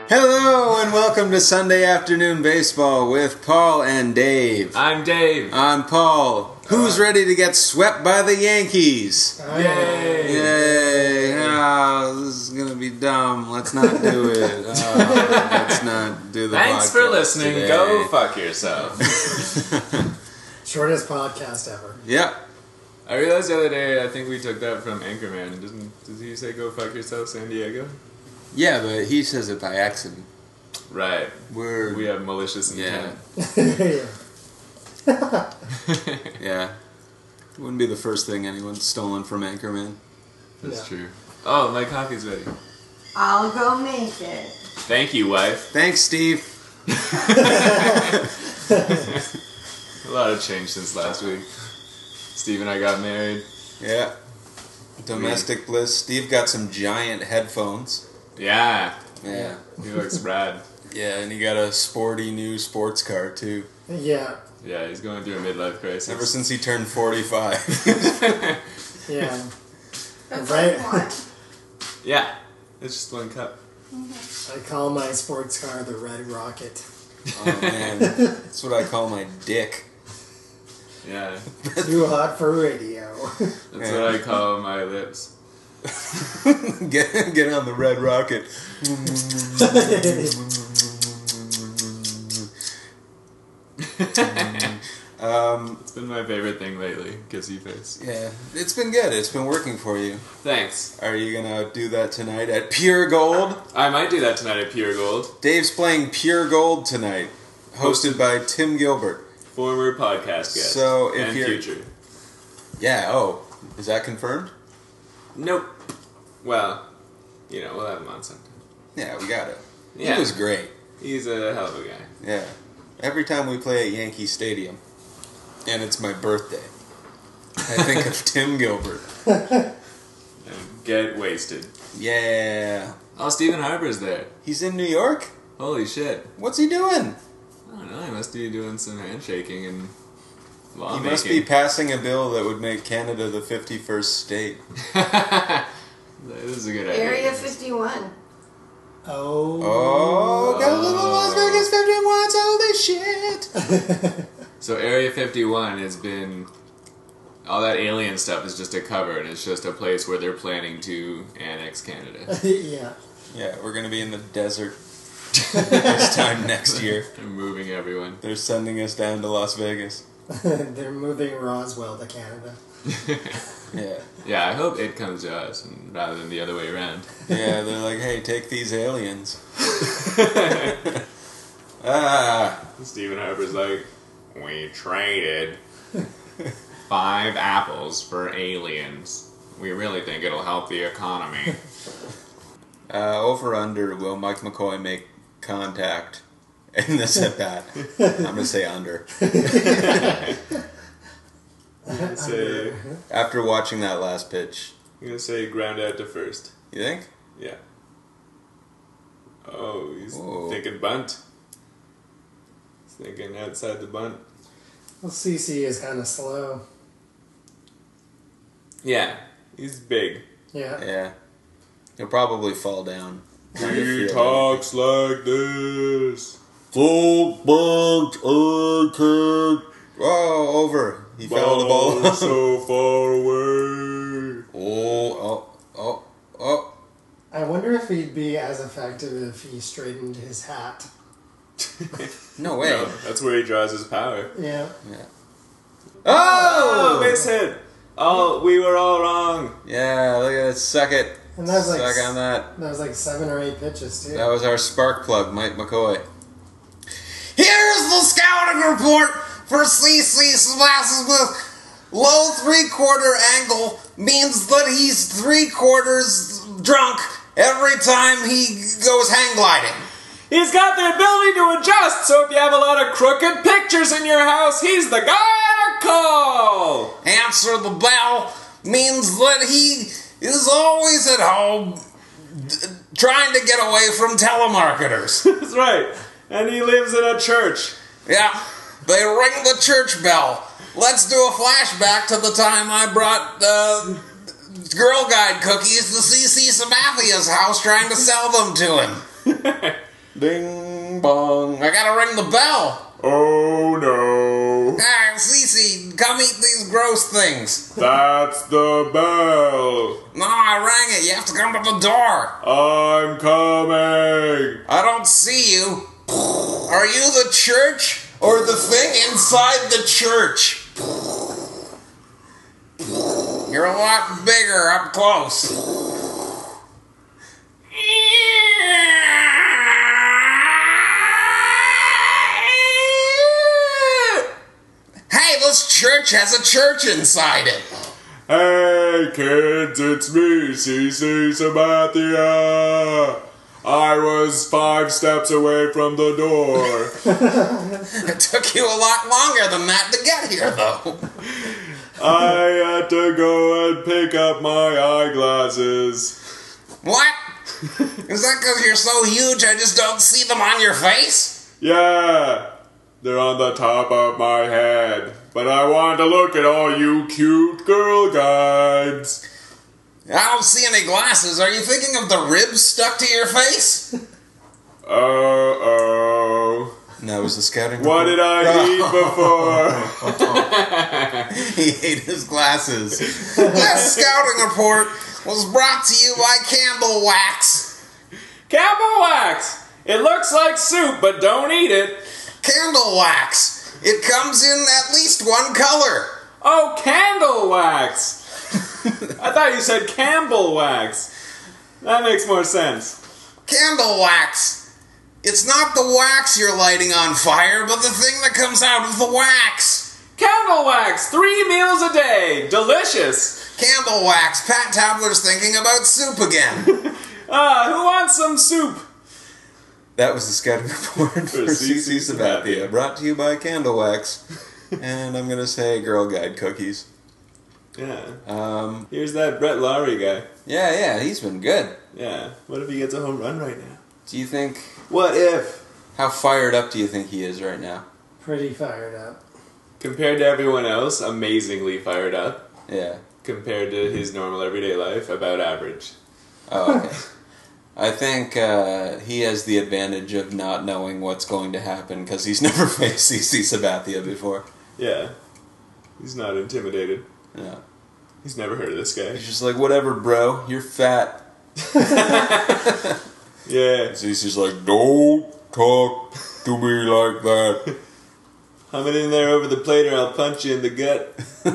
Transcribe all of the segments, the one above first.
Hello and welcome to Sunday Afternoon Baseball with Paul and Dave. I'm Dave. I'm Paul. Who's ready to get swept by the Yankees? Yay! Yay! Oh, this is gonna be dumb. Let's not do it. Let's not do the Thanks for podcast listening. today. Go fuck yourself. Shortest podcast ever. Yep. I realized the other day, I think we took that from Anchorman. Does he say go fuck yourself, San Diego? Yeah, but he says it by accident. Right. We're We have malicious intent. yeah. Wouldn't be the first thing anyone's stolen from Anchorman. That's Yeah. true. Oh, my coffee's ready. I'll go make it. Thank you, wife. Thanks, Steve. A lot of change since last week. Steve and I got married. Yeah. Domestic bliss. Steve got some giant headphones. Yeah. Yeah. He looks rad. Yeah, and he got a sporty new sports car, too. Yeah, Yeah, he's going through a midlife crisis. Ever since he turned 45. yeah. That's Right. like one. Yeah. It's just one cup. I call my sports car the Red Rocket. Oh, man. That's what I call my dick. Yeah. Too hot for radio. That's what I call my lips. Get on the Red Rocket. It's been my favorite thing lately. Kissy face. Yeah, it's been good. It's been working for you. Thanks. Are you gonna do that tonight at Pure Gold? I might do that tonight at Pure Gold. Dave's playing Pure Gold tonight, hosted by Tim Gilbert. Former podcast guest. So, if and you're- future. Yeah, oh, is that confirmed? Nope. Well, we'll have him on sometime. Yeah, we got it. Yeah. He was great. He's a hell of a guy. Yeah. Every time we play at Yankee Stadium, and it's my birthday, I think of Tim Gilbert. And get wasted. Yeah. Oh, Stephen Harper's there. He's in New York? Holy shit. What's he doing? I don't know. He must be doing some handshaking and He lawmaking. must be passing a bill that would make Canada the 51st state. This is a good idea. Area 51. Oh, got a little Las Vegas 51s, holy shit! So Area 51 has been... All that alien stuff is just a cover, and it's just a place where they're planning to annex Canada. Yeah. Yeah, we're gonna be in the desert this time next year. They're moving everyone. They're sending us down to Las Vegas. They're moving Roswell to Canada. Yeah. Yeah, I hope it comes to us rather than the other way around. Yeah, they're like, hey, take these aliens. Ah. Stephen Harper's like, we traded 5 apples for aliens. We really think it'll help the economy. Over under, will Mike McCoy make contact in this at bat? I'm gonna say under. Say, After watching that last pitch, I'm gonna say ground out to first. you think? Yeah. Oh, he's Whoa. thinking bunt. He's thinking outside the bunt. Well, CC is kind of slow. Yeah, he's big. Yeah. Yeah. He'll probably fall down. He talks like this. Full bunch of kick. Oh, over. He fouled the ball. so far away. Oh. I wonder if he'd be as effective if he straightened his hat. No way. No, that's where he draws his power. Yeah. Oh! Base hit. Oh, we were all wrong. Yeah, look at it. Suck it. And that was like Suck on that. That was like 7 or 8 pitches too. That was our spark plug, Mike McCoy. Here's the scouting report for CC Sebastian. Low 3/4 angle means that he's 3/4 drunk every time he goes hang gliding. He's got the ability to adjust, so if you have a lot of crooked pictures in your house, he's the guy to call. Answer the bell means that he is always at home trying to get away from telemarketers. That's right. And he lives in a church. Yeah, they ring the church bell. Let's do a flashback to the time I brought Girl Guide cookies to CC Samathia's house trying to sell them to him. Ding bong. I gotta ring the bell. Oh no. Ah, Cece, come eat these gross things. That's the bell. No, I rang it. You have to come to the door. I'm coming. I don't see you. Are you the church or the thing inside the church? You're a lot bigger up close. Hey, this church has a church inside it. Hey kids, it's me, CC Sabathia. I was 5 steps away from the door. It took you a lot longer than that to get here, though. I had to go and pick up my eyeglasses. What? Is that because you're so huge I just don't see them on your face? Yeah, they're on the top of my head. But I wanted to look at all you cute girl guides. I don't see any glasses. Are you thinking of the ribs stuck to your face? Uh-oh. No, it was the scouting What did I eat before? He ate his glasses. This scouting report was brought to you by Candle Wax. Campbell Wax! It looks like soup, but don't eat it. Candle Wax. It comes in at least one color. Oh, candle wax! I thought you said Campbell Wax. That makes more sense. Candle Wax. It's not the wax you're lighting on fire, but the thing that comes out of the wax. Candle Wax! 3 meals a day! Delicious! Candle Wax. Pat Tabler's thinking about soup again. Who wants some soup? That was the scouting report for CC Sabathia, brought to you by Candle Wax. And I'm going to say Girl Guide cookies. Yeah. Here's that Brett Lowry guy. Yeah, he's been good. Yeah. What if he gets a home run right now? Do you think... What if? How fired up do you think he is right now? Pretty fired up. Compared to everyone else, amazingly fired up. Yeah. Compared to his normal everyday life, about average. Oh, okay. I think he has the advantage of not knowing what's going to happen because he's never faced CC Sabathia before. Yeah. He's not intimidated. No. He's never heard of this guy. He's just like, whatever, bro. You're fat. Yeah. CC's like, don't talk to me like that. Hum it in there over the plate or I'll punch you in the gut.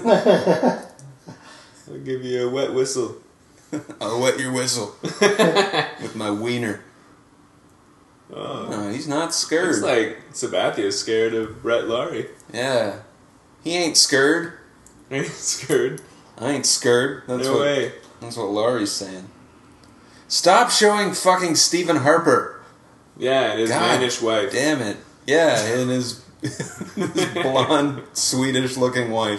I'll give you a wet whistle. I'll wet your whistle with my wiener. Oh. No, he's not scared. It's like Sabathia's scared of Brett Lowry. Yeah. He ain't scared. Ain't scared. I ain't scared. No way. That's what Laurie's saying. Stop showing fucking Stephen Harper. Yeah, and his mannish wife. Damn it. Yeah, and his blonde, Swedish-looking wife.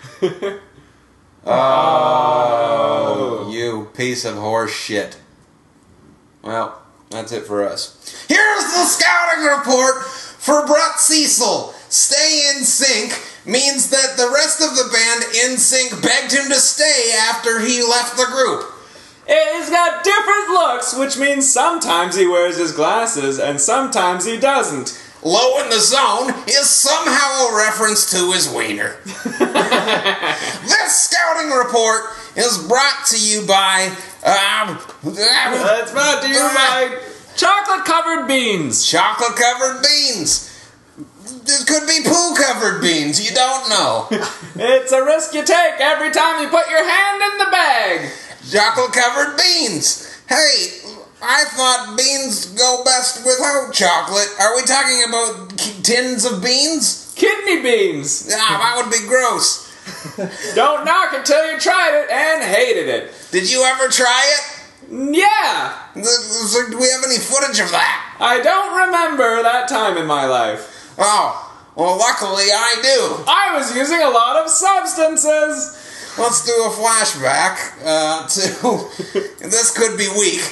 Oh, you piece of horse shit. Well, that's it for us. Here's the scouting report for Brett Cecil. Stay in sync means that the rest of the band NSYNC begged him to stay after he left the group. He's got different looks, which means sometimes he wears his glasses and sometimes he doesn't. Low in the Zone is somehow a reference to his wiener. This scouting report is brought to you by... It's brought to you by chocolate-covered beans. Chocolate-covered beans. It could be poo-covered beans. You don't know. It's a risk you take every time you put your hand in the bag. Chocolate-covered beans. Hey... I thought beans go best without chocolate. Are we talking about tins of beans? Kidney beans. That would be gross. Don't knock until you tried it and hated it. Did you ever try it? Yeah. Do we have any footage of that? I don't remember that time in my life. Oh, well, luckily I do. I was using a lot of substances. Let's do a flashback to... This could be weak.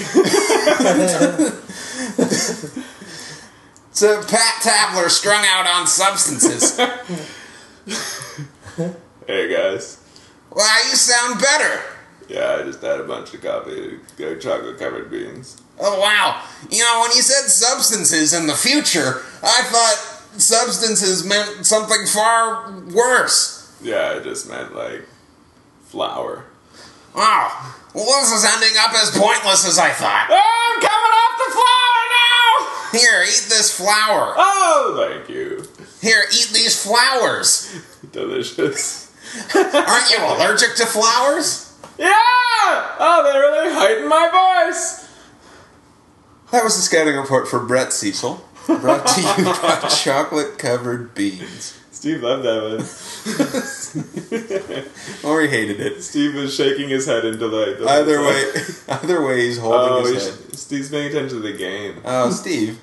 To Pat Tabler strung out on substances. Hey, guys. Wow, you sound better. Yeah, I just had a bunch of coffee, chocolate-covered beans. Oh, wow. You know, when you said substances in the future, I thought substances meant something far worse. Yeah, it just meant, like, flour. Wow. Well, this is ending up as pointless as I thought. Oh, I'm coming off the flour now! Here, eat this flour. Oh, thank you. Here, eat these flowers. Delicious. Aren't you allergic to flowers? Yeah! Oh, they really heighten my voice. That was the scouting report for Brett Cecil. Brought to you by chocolate-covered beans. Steve loved that one. Or he hated it. Steve was shaking his head in delight. Either way, he's holding his head. Steve's paying attention to the game. Oh, Steve.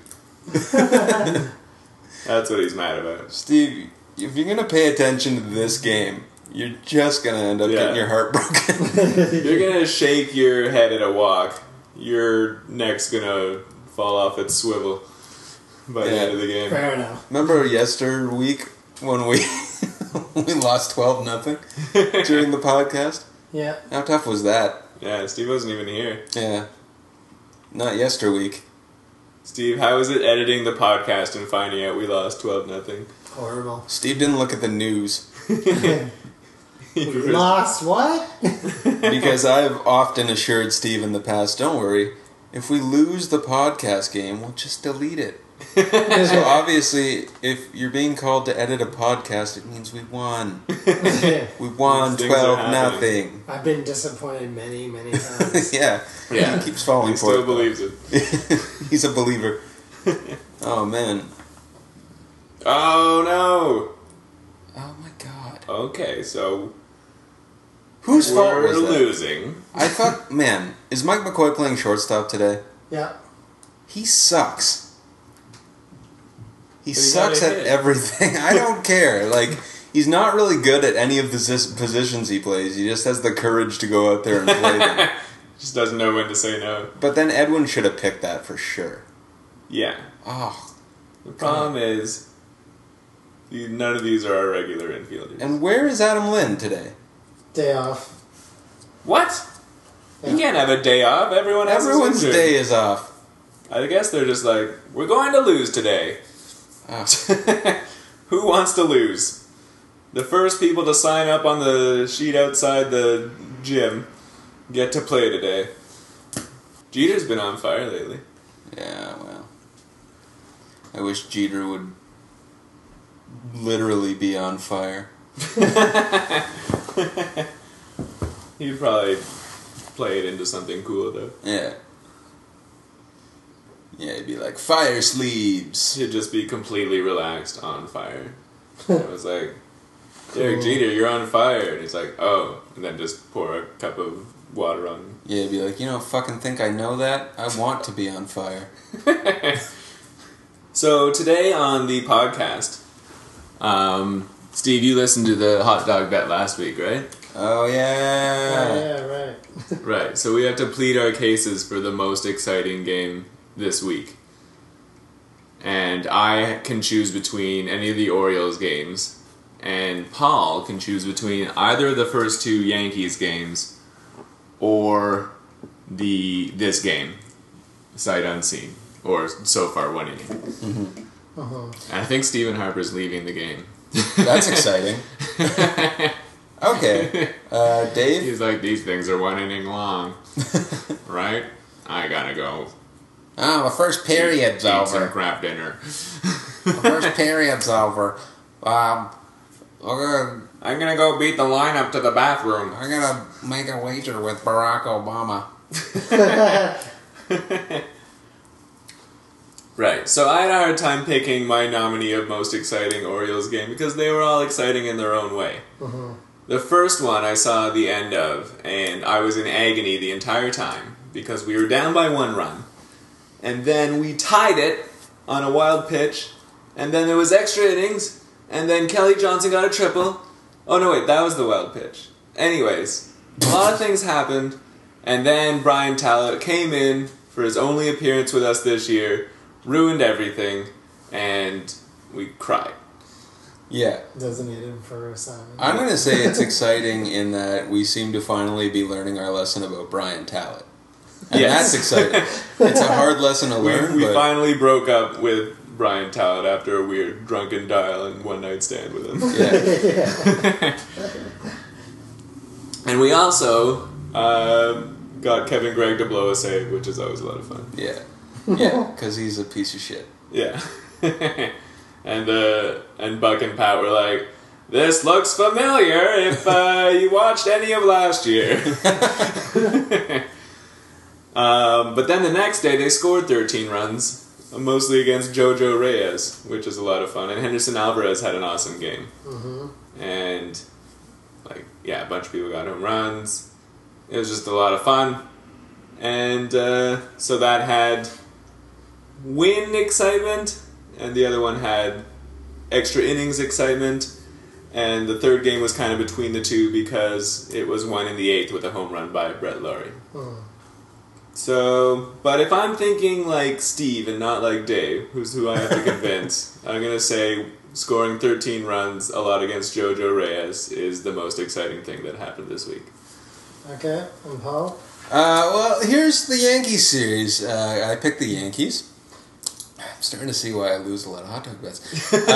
That's what he's mad about. Steve, if you're gonna pay attention to this game, you're just gonna end up getting your heart broken. You're gonna shake your head at a walk. Your neck's gonna fall off its swivel by the end of the game. Fair enough. Remember week when we we lost 12-0 during the podcast? Yeah. How tough was that? Yeah, Steve wasn't even here. Yeah. Not yesterweek. Steve, how was it editing the podcast and finding out we lost 12-0? Horrible. Steve didn't look at the news. We lost what? Because I've often assured Steve in the past, don't worry, if we lose the podcast game, we'll just delete it. So obviously, if you're being called to edit a podcast, it means we won. We won Things are 12-0. I've been disappointed many, many times. Yeah. He keeps falling He for still it. believes it. He's a believer. Oh, man. Oh, no. Oh, my God. Okay, so Whose fault we're was that? losing. I thought, man, is Mike McCoy playing shortstop today? Yeah. He sucks. He But he sucks got a at hit. everything. I don't care. Like, he's not really good at any of the positions he plays. He just has the courage to go out there and play them. Just doesn't know when to say no. But then Edwin should have picked that for sure. Yeah. Oh. The problem is, none of these are our regular infielders. And where is Adam Lynn today? Day off. What? Yeah. You can't have a day off. Everyone's injured. day is off. I guess they're just like, we're going to lose today. Oh. Who wants to lose? The first people to sign up on the sheet outside the gym get to play today. Jeter's been on fire lately. Yeah, well. I wish Jeter would literally be on fire. He'd probably play it into something cool, though. Yeah. Yeah, he'd be like, fire sleeves. He'd just be completely relaxed on fire. It was like, Derek Jeter, you're on fire. And he's like, oh. And then just pour a cup of water on him. Yeah, he'd be like, fucking think I know that? I want to be on fire. So today on the podcast, Steve, you listened to the hot dog bet last week, right? Oh, yeah. Yeah, right. Right. So we have to plead our cases for the most exciting game this week. And I can choose between any of the Orioles games, and Paul can choose between either of the first two Yankees games or this game, sight unseen, or so far one inning. Mm-hmm. And I think Stephen Harper's leaving the game. That's exciting. Okay. Dave? He's like, these things are 1 inning long, right? I gotta go. Oh, the first period's Eat some over. crap dinner. The first period's over. I'm gonna go beat the lineup to the bathroom. gonna make a wager with Barack Obama. Right, so I had a hard time picking my nominee of most exciting Orioles game because they were all exciting in their own way. Mm-hmm. The first one I saw the end of, and I was in agony the entire time because we were down by 1 run. And then we tied it on a wild pitch, and then there was extra innings, and then Kelly Johnson got a triple. Oh no, wait, that was the wild pitch. Anyways, a lot of things happened, and then Brian Talbot came in for his only appearance with us this year, ruined everything, and we cried. Yeah. Designated for assignment. I'm going to say it's exciting in that we seem to finally be learning our lesson about Brian Talbot. And Yes. that's exciting. It's a hard lesson to learn, We but finally broke up with Brian Talent after a weird drunken dial and one night stand with him. yeah. And we also got Kevin Gregg to blow a save, which is always a lot of fun. Yeah. Yeah, because he's a piece of shit. Yeah. and Buck and Pat were like, "This looks familiar if you watched any of last year." But then the next day they scored 13 runs, mostly against Jojo Reyes, which is a lot of fun. And Henderson Alvarez had an awesome game. Mm-hmm. And, a bunch of people got home runs. It was just a lot of fun. And so that had win excitement, and the other one had extra innings excitement. And the third game was kind of between the two because it was won in the 8th with a home run by Brett Laurie. Hmm. So, but if I'm thinking like Steve and not like Dave, who I have to convince, I'm going to say scoring 13 runs a lot against Jojo Reyes is the most exciting thing that happened this week. Okay, and Paul? Well, here's the Yankees series. I picked the Yankees. I'm starting to see why I lose a lot of hot dog bets.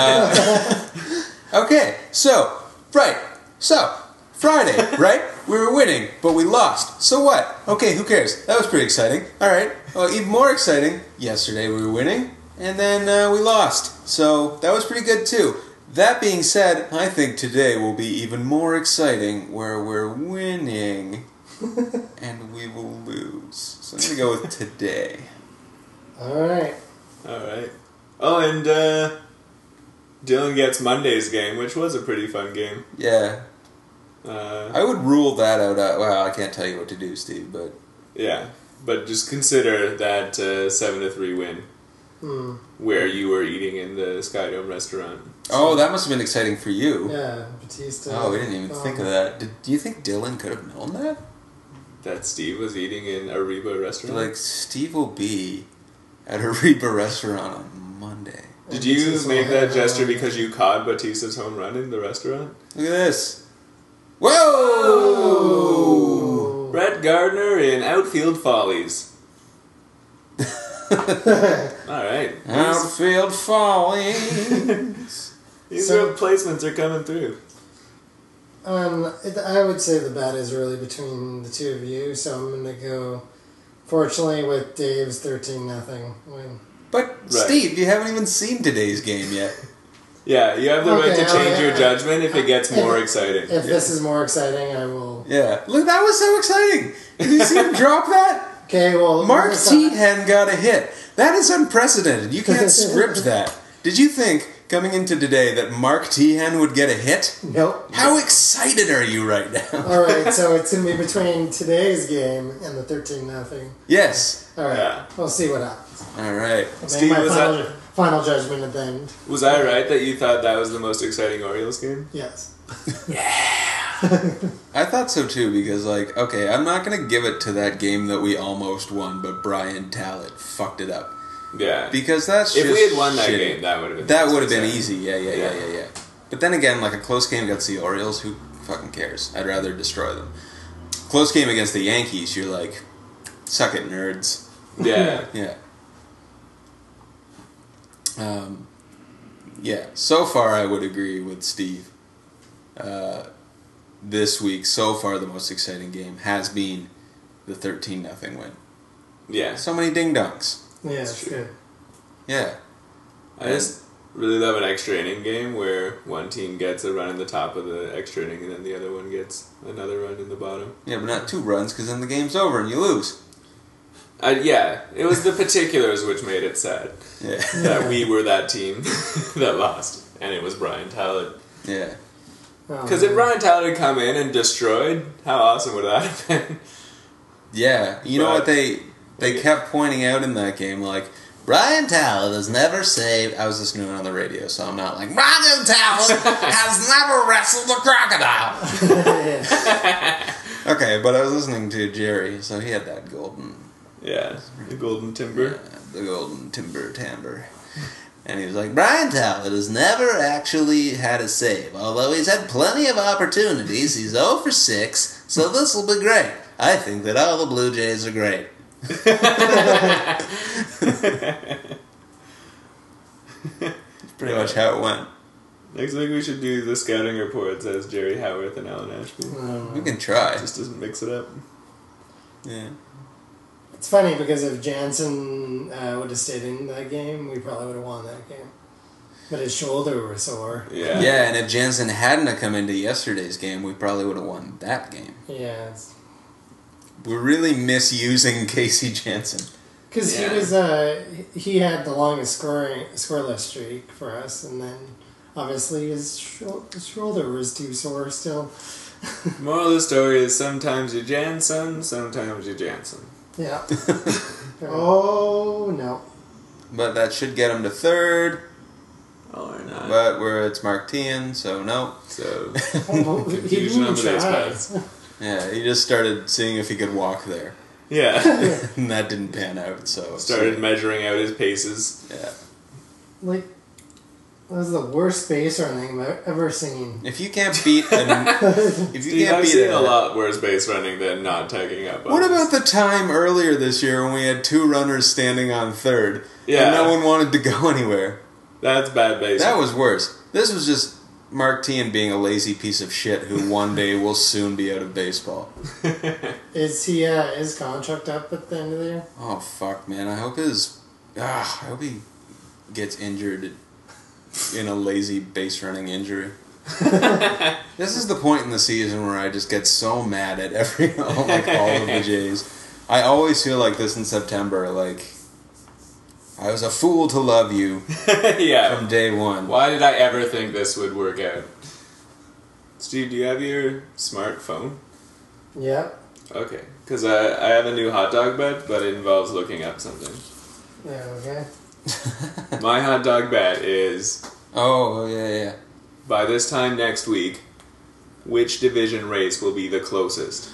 Okay, so Friday, right? We were winning, but we lost. So what? Okay, who cares? That was pretty exciting. All right. Well, even more exciting, yesterday we were winning, and then we lost. So that was pretty good too. That being said, I think today will be even more exciting where we're winning and we will lose. So I'm going to go with today. Alright. Alright. Oh, and Dylan gets Monday's game, which was a pretty fun game. Yeah. I would rule that out. Well, I can't tell you what to do, Steve, but... Yeah, but just consider that 7-3 win. Where you were eating in the Skydome restaurant. Oh, that must have been exciting for you. Yeah, Batista. Oh, we didn't even think of that. Do you think Dylan could have known that? That Steve was eating in a Reba restaurant? Like, Steve will be at a Reba restaurant on Monday. Did you make that gesture because you caught Batista's home run in the restaurant? Look at this. Whoa! Brett Gardner in Outfield Follies. Alright. Outfield Follies. These replacements are coming through. I would say the bet is really between the two of you, so I'm going to go, fortunately, with Dave's 13-0 win. But, Steve, you haven't even seen today's game yet. Yeah, you have the right to change your judgment if it gets more exciting. If this is more exciting, I will... Yeah. Look, that was so exciting. Did you see him drop that? Okay, well... Mark Teahen got a hit. That is unprecedented. You can't script that. Did you think, coming into today, that Mark Teahen would get a hit? Nope. How excited are you right now? Alright, so it's going to be between today's game and the 13-0. Yes. Alright, Yeah. we'll see what happens. Alright. Steve, my was final judgment at the end. Was I right that you thought that was the most exciting Orioles game? Yes. I thought so too, because, like, okay, I'm not going to give it to that game that we almost won, but Brian Talent fucked it up. Yeah. Because that's if just we had won that shitty. game, that would have been That would have been exciting. easy, yeah. But then again, like, a close game against the Orioles, who fucking cares? I'd rather destroy them. Close game against the Yankees, you're like, suck it, nerds. Yeah. Yeah. Yeah, so far I would agree with Steve. This week, so far the most exciting game has been the 13-0 win. Yeah. So many ding-dongs. Yeah, it's true. good. Yeah. I just really love an extra inning game where one team gets a run in the top of the extra inning and then the other one gets another run in the bottom. Yeah, but not 2 runs, because then the game's over and you lose. Yeah, it was the particulars which made it sad. Yeah. That we were that team that lost. And it was Brian Talent. Yeah. Because if Brian Talent had come in and destroyed, how awesome would that have been? Yeah. You know what they kept pointing out in that game, like, Brian Talent has never saved... I was listening on the radio, so I'm not like, Brian Talent has never wrestled a crocodile. Okay, but I was listening to Jerry, so he had that golden... Yeah, the golden timber. The golden timber. And he was like, Brian Talent has never actually had a save. Although he's had plenty of opportunities, he's 0 for 6, so this will be great. I think that all the Blue Jays are great. Pretty much how it went. Next week we should do the scouting reports as Jerry Howarth and Alan Ashby. We can try. Just doesn't mix it up. Yeah. It's funny because if Jansen would have stayed in that game, we probably would have won that game. But his shoulder was sore. Yeah. Yeah, and if Jansen hadn't have come into yesterday's game, we probably would have won that game. Yeah. We're really misusing Casey Jansen. Because Yeah. he was, he had the longest scoreless streak for us, and then obviously his shoulder was too sore still. Moral of the story is sometimes you're Jansen, sometimes you're Jansen. Yeah. Oh, no. But that should get him to third. Or not. But it's Mark-Tian, so no. So, Well, he confusion on didn't the base try. paths. Yeah, he just started seeing if he could walk there. Yeah. And that didn't pan out, so... Started measuring out his paces. Yeah. Like, that was the worst base running I've ever seen. If you can't beat... if you Steve, can't I've beat seen it... a lot worse base running than not tagging up. What about the time earlier this year when we had two runners standing on third, Yeah. and no one wanted to go anywhere? That's bad base That running. was worse. This was just Mark-Tian being a lazy piece of shit who one day will soon be out of baseball. Is he, his contract up at the end of the year? Oh, fuck, man. I hope he gets injured in a lazy base running injury. This is the point in the season where I just get so mad at all of the Jays. I always feel like this in September, like, I was a fool to love you Yeah. from day one. Why did I ever think this would work out? Steve, do you have your smartphone? Yeah. Okay. Because I have a new hot dog bet, but it involves looking up something. Yeah, okay. My hot dog bet is, Oh, yeah. by this time next week, which division race will be the closest?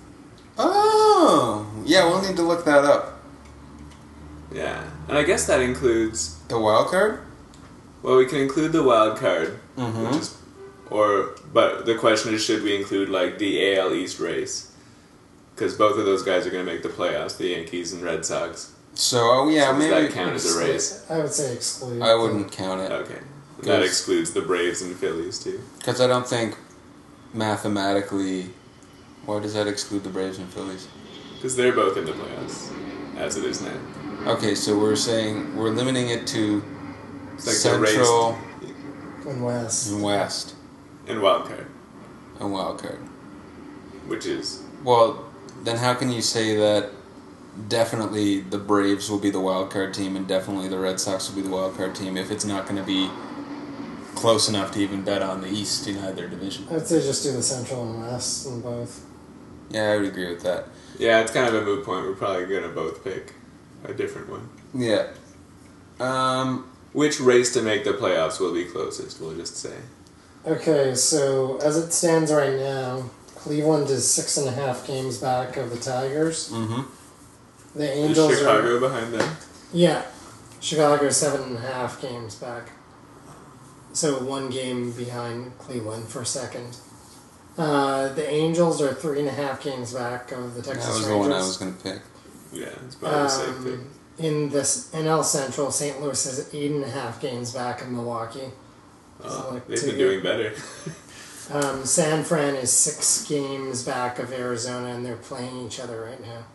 Oh, yeah, we'll need to look that up. Yeah. And I guess that includes... The wild card? Well, we can include the wild card, Mm-hmm. which is... But the question is, should we include, like, the AL East race? Because both of those guys are going to make the playoffs, the Yankees and Red Sox. So, yeah, So does maybe... that count as a race? I would say exclude. I wouldn't count it. Okay. That Yes. excludes the Braves and Phillies, too. Because I don't think mathematically... Why does that exclude the Braves and Phillies? Because they're both in the playoffs, as it is now. Okay, so we're saying we're limiting it to It's like the Central And West. and West And wild card, and wild card. which is... Well, then how can you say that definitely the Braves will be the wild card team and definitely the Red Sox will be the wild card team if it's not going to be close enough to even bet on the East in either division? I would say just do the Central and West in both. Yeah, I would agree with that. Yeah, it's kind of a moot point. We're probably going to both pick a different one. Yeah. Which race to make the playoffs will be closest, we'll just say. Okay, so as it stands right now, Cleveland is 6.5 games back of the Tigers. Mm-hmm. The Is Angels Chicago are... behind them? Yeah. Chicago 7.5 games back. So 1 game behind Cleveland for second. The Angels are 3.5 games back of the Texas That was Rangers. the one I was going to pick. Yeah, it's probably a safe pick. In this NL Central, St. Louis is 8.5 games back of Milwaukee. Oh, like they've 2 been doing better. San Fran is 6 games back of Arizona, and they're playing each other right now.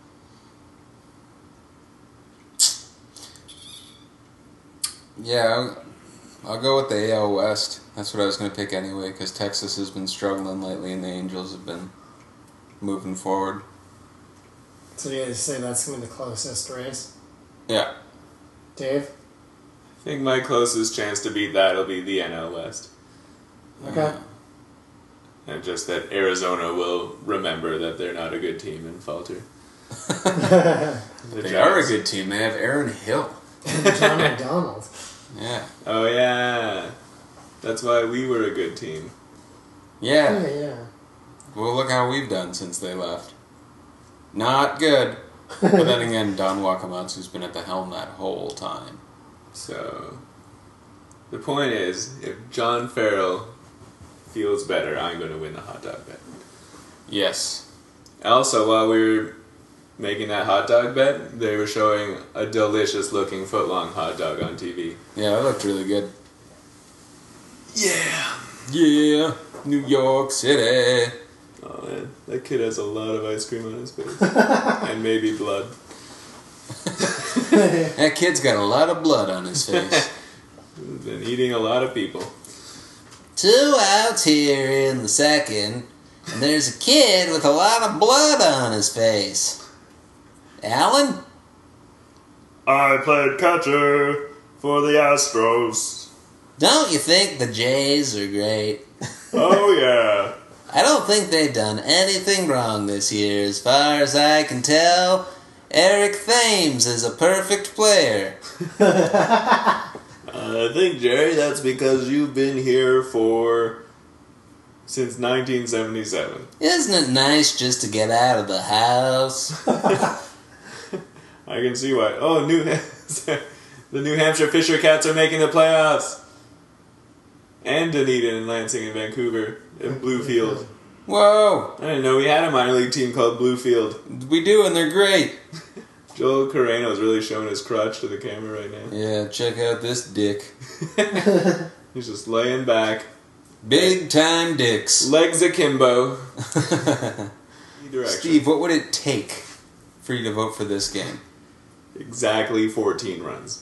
Yeah, I'll go with the AL West. That's what I was going to pick anyway, because Texas has been struggling lately and the Angels have been moving forward. So you guys say that's going to be the closest race? Yeah. Dave? I think my closest chance to beat that will be the NL West. Okay. And just that Arizona will remember that they're not a good team and falter. They are a good team. They have Aaron Hill. John McDonald. Yeah. Oh, yeah. That's why we were a good team. Yeah. Yeah. Well, look how we've done since they left. Not good. But then again, Don Wakamatsu's been at the helm that whole time. So, the point is, if John Farrell feels better, I'm going to win the hot dog bet. Yes. Also, while we're making that hot dog bet, they were showing a delicious looking footlong hot dog on TV. Yeah, that looked really good. Yeah. Yeah, New York City. Oh man, that kid has a lot of ice cream on his face. And maybe blood. That kid's got a lot of blood on his face. He's been eating a lot of people. 2 outs here in the second, and there's a kid with a lot of blood on his face. Alan? I played catcher for the Astros. Don't you think the Jays are great? Oh yeah. I don't think they've done anything wrong this year. As far as I can tell, Eric Thames is a perfect player. I think, Jerry, that's because you've been here since 1977. Isn't it nice just to get out of the house? I can see why. Oh, the New Hampshire Fisher Cats are making the playoffs. And Dunedin and Lansing and Vancouver and Bluefield. Whoa! I didn't know we had a minor league team called Bluefield. We do, and they're great. Joel Carreno's really showing his crotch to the camera right now. Yeah, check out this dick. He's just laying back. Big time dicks. Legs akimbo. Steve, what would it take for you to vote for this game? Exactly 14 runs.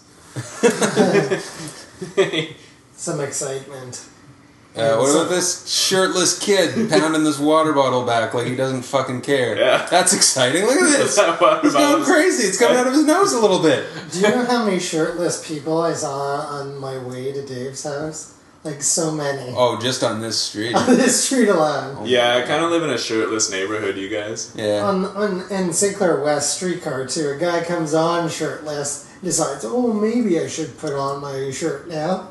Some excitement. What about this shirtless kid pounding this water bottle back like he doesn't fucking care? Yeah. That's exciting. Look at this. That water He's going bottle's- crazy. It's coming out of his nose a little bit. Do you know how many shirtless people I saw on my way to Dave's house? Like, so many. Oh, just on this street. On this street alone. Yeah, I kind of live in a shirtless neighborhood, you guys. Yeah. In St. Clair West streetcar, too. A guy comes on shirtless, decides, oh, maybe I should put on my shirt now.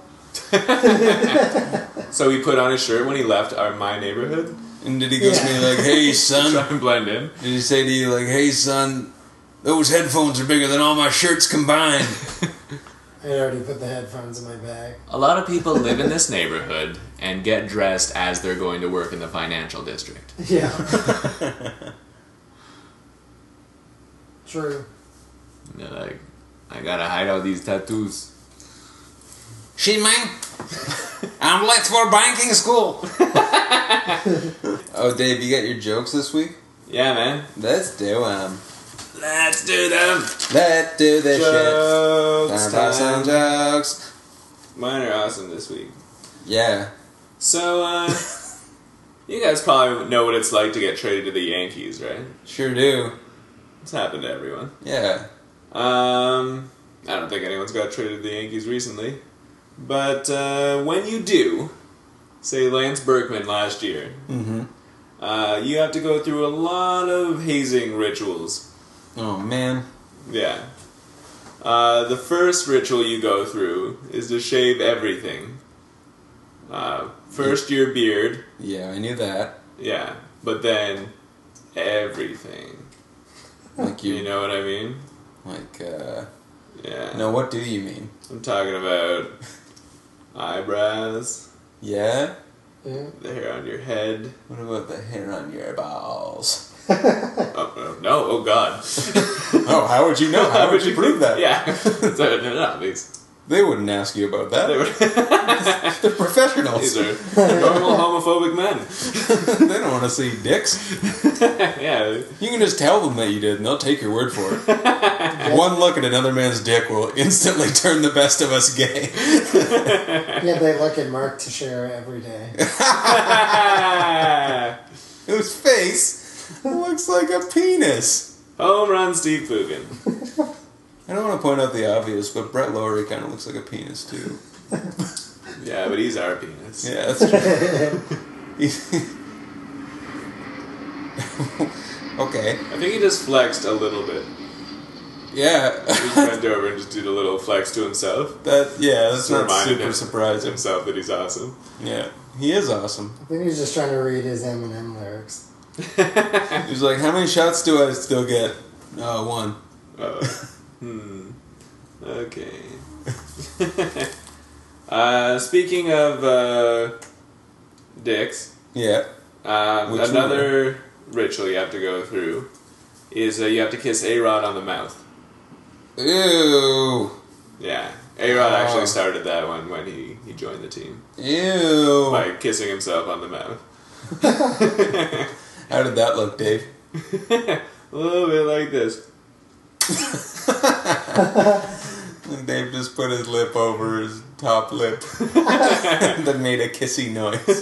So he put on his shirt when he left my neighborhood? And did he go to me like, hey, Try son? and blend in. Did he say to you like, hey, son, those headphones are bigger than all my shirts combined? I already put the headphones in my bag. A lot of people live in this neighborhood and get dressed as they're going to work in the financial district. Yeah. True. And they're like, I gotta hide all these tattoos. She man, I'm late for banking school. Oh, Dave, you got your jokes this week? Yeah, man. Let's do them. Let's do them. Let's do this Jokes shit. Time for some time. jokes. Mine are awesome this week. Yeah. So, you guys probably know what it's like to get traded to the Yankees, right? Sure do. It's happened to everyone. Yeah. I don't think anyone's got traded to the Yankees recently. But when you do, say Lance Berkman last year, you have to go through a lot of hazing rituals. Oh, man. Yeah. The first ritual you go through is to shave everything. First your beard. Yeah, I knew that. Yeah. But then everything. Like You know what I mean? Like, Yeah. no, what do you mean? I'm talking about eyebrows, Yeah? Yeah. the hair on your head. What about the hair on your balls? Oh, no. Oh, God. Oh, how would you know? How would you prove that? Yeah. So, no, They wouldn't ask you about that. they were- They're professionals. these are normal homophobic men. They don't want to see dicks. Yeah. You can just tell them that you did, and they'll take your word for it. One look at another man's dick will instantly turn the best of us gay. Yeah, they look at Mark Teixeira every day. Whose face looks like a penis. Home run, Steve Coogan. I don't want to point out the obvious, but Brett Lowry kind of looks like a penis, too. Yeah, but he's our penis. Yeah, that's true. Okay. I think he just flexed a little bit. Yeah. He bent over and just did a little flex to himself. That's Just not reminded super surprising. himself that he's awesome. Yeah. He is awesome. I think he's just trying to read his Eminem lyrics. He's like, how many shots do I still get? One. Okay. Speaking of dicks, Yeah. Which another ritual you have to go through is you have to kiss A-Rod on the mouth. Ew. Yeah. A-Rod actually started that one when he joined the team. Ew. By kissing himself on the mouth. How did that look, Dave? A little bit like this. And Dave just put his lip over his top lip. That made a kissy noise.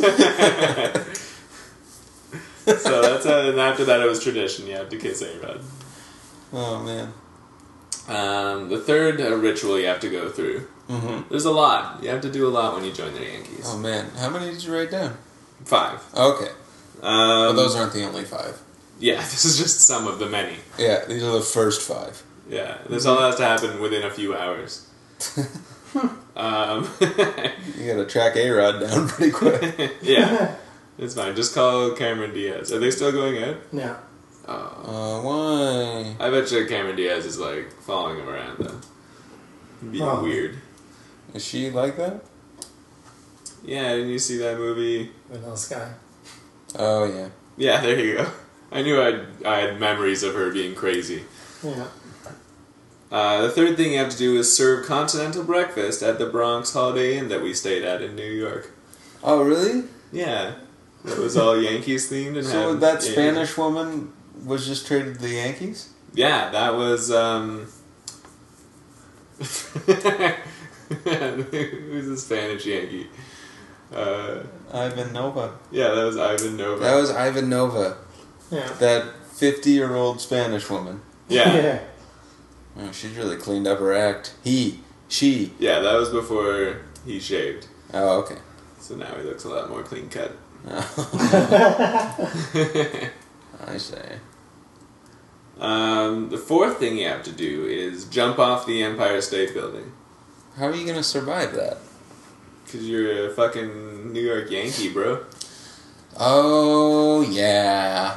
So that's and after that it was tradition. You have to kiss A-Rod. Oh, man. The third ritual you have to go through. Mm-hmm. There's a lot. You have to do a lot when you join the Yankees. Oh, man. How many did you write down? 5. Okay. But those aren't the only 5. Yeah, this is just some of the many. Yeah, these are the first 5. Yeah, this all has to happen within a few hours. You gotta track A-Rod down pretty quick. Yeah, it's fine. Just call Cameron Diaz. Are they still going out? No. Why? I bet you Cameron Diaz is like following him around though. Being Probably. weird. Is she like that? Yeah, didn't you see that movie? Vanilla Sky. Oh, yeah. Yeah, there you go. I knew I had memories of her being crazy. Yeah. The third thing you have to do is serve continental breakfast at the Bronx Holiday Inn that we stayed at in New York. Oh, really? Yeah. It was all Yankees themed and So had that Yankees. Spanish woman was just traded to the Yankees? Yeah, that was who's the Spanish Yankee? Ivan Nova. Yeah, that was Ivan Nova. That was Ivan Nova. Yeah. That 50-year-old Spanish woman. Yeah. Oh, she's really cleaned up her act. She. Yeah, that was before he shaved. Oh, okay. So now he looks a lot more clean cut. I say. The fourth thing you have to do is jump off the Empire State Building. How are you gonna survive that? Because you're a fucking New York Yankee, bro. Oh, yeah.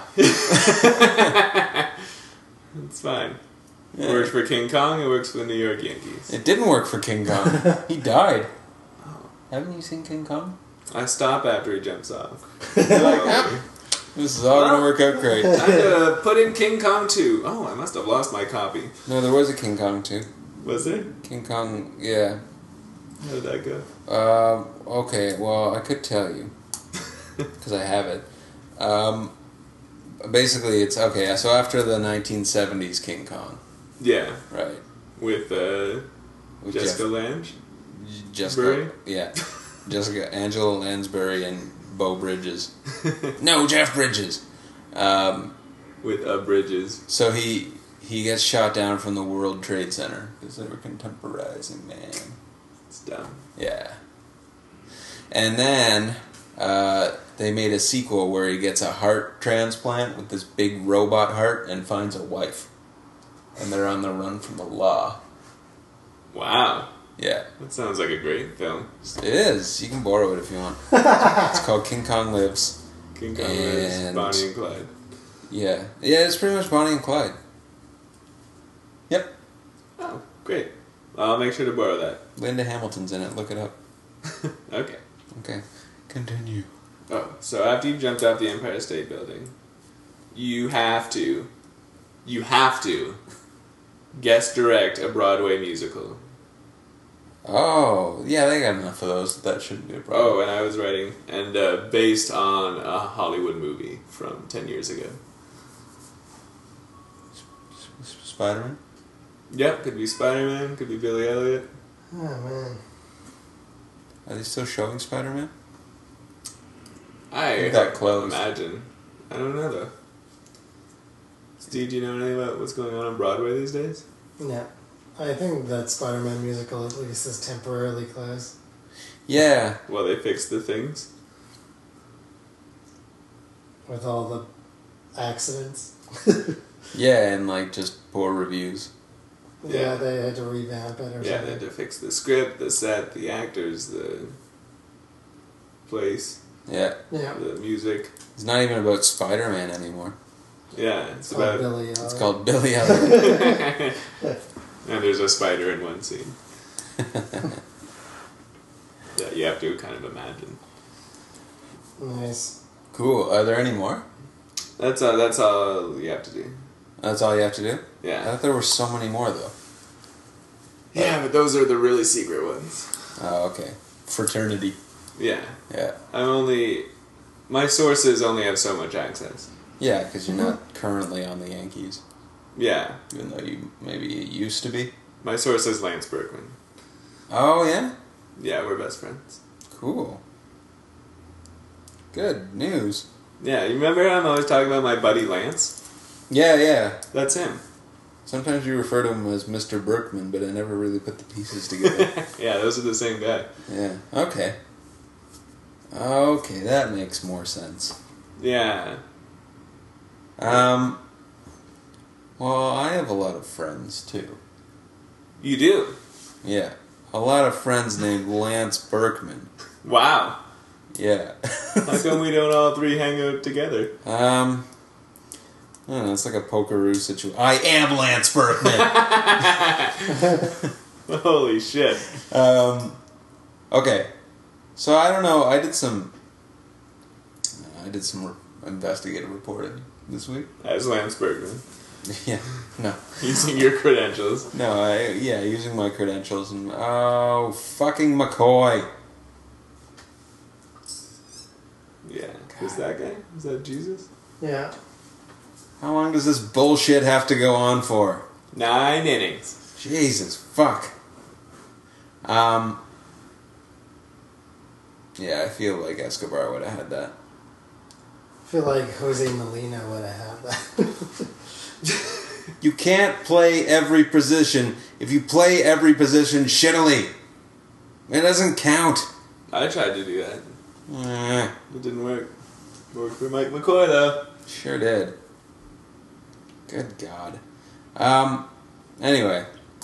It's fine. It Yeah. works for King Kong, it works for the New York Yankees. It didn't work for King Kong. He died. Haven't you seen King Kong? I stop after he jumps off. You're like, "Yep, this is all gonna work out great." Time to put in King Kong 2. Oh, I must have lost my copy. No, there was a King Kong too. Was there? King Kong, yeah. How did that go? Okay, well, I could tell you. Because I have it. Basically, it's, okay, so after the 1970s King Kong, Yeah, right? with Jessica Lange. Jessica, Bury? yeah. Jessica, Angela Lansbury and Beau Bridges. No, Jeff Bridges. With Bridges. So he gets shot down from the World Trade Center because they were contemporizing, man. It's dumb. Yeah. And then they made a sequel where he gets a heart transplant with this big robot heart and finds a wife. And they're on the run from the law. Wow. Yeah. That sounds like a great film. It is. You can borrow it if you want. It's called King Kong Lives. King Kong is Bonnie and Clyde. Yeah. Yeah, it's pretty much Bonnie and Clyde. Yep. Oh, great. I'll make sure to borrow that. Linda Hamilton's in it. Look it up. Okay. Okay. Continue. Oh, so after you've jumped off the Empire State Building, you have to guest direct a Broadway musical. Oh, yeah, they got enough of those. That shouldn't be a problem. Oh, and I was writing, and based on a Hollywood movie from 10 years ago. Spider-Man? Yep, could be Spider-Man, could be Billy Elliot. Oh, man. Are they still showing Spider-Man? I think that closed. imagine. I don't know, though. Steve, do you know anything about what's going on Broadway these days? Yeah. I think that Spider-Man musical at least is temporarily closed. Yeah. Well, they fixed the things. With all the accidents. Yeah, and like just poor reviews. Yeah, they had to revamp it or Yeah, they had to fix the script, the set, the actors, the place, Yeah. Yeah. the music. It's not even about Spider-Man anymore. Yeah, it's It's called about... Billy It's Elliot. called Billy Elliot. And there's a spider in one scene. Yeah, you have to kind of imagine. Nice. Cool. Are there any more? That's all you have to do. That's all you have to do? I Yeah. thought there were so many more, though. Yeah, but those are the really secret ones. Oh, okay. Fraternity. Yeah. Yeah. My sources only have so much access. Yeah, because you're not currently on the Yankees. Yeah. Even though you maybe used to be. My source is Lance Berkman. Oh, yeah? Yeah, we're best friends. Cool. Good news. Yeah, you remember I'm always talking about my buddy Lance? Yeah. That's him. Sometimes you refer to him as Mr. Berkman, but I never really put the pieces together. Yeah, those are the same guy. Yeah. Okay. Okay, that makes more sense. Yeah. Well, I have a lot of friends, too. You do? Yeah. A lot of friends named Lance Berkman. Wow. Yeah. How come we don't all three hang out together? I don't know, it's like a pokeroo situation. I am Lance Berkman! Holy shit. Okay. So, I don't know, I did some investigative reporting this week. As Lance Berkman. Yeah, no. Using your credentials. No, using my credentials and... Oh, fucking McCoy. Yeah. Is that guy? Is that Jesus? Yeah. How long does this bullshit have to go on for? 9 innings. Jesus, fuck. Yeah, I feel like Escobar would have had that. I feel like Jose Molina would have had that. You can't play every position if you play every position shittily. It doesn't count. I tried to do that. Eh, It didn't work. Worked for Mike McCoy, though. sure did. Good God. Anyway.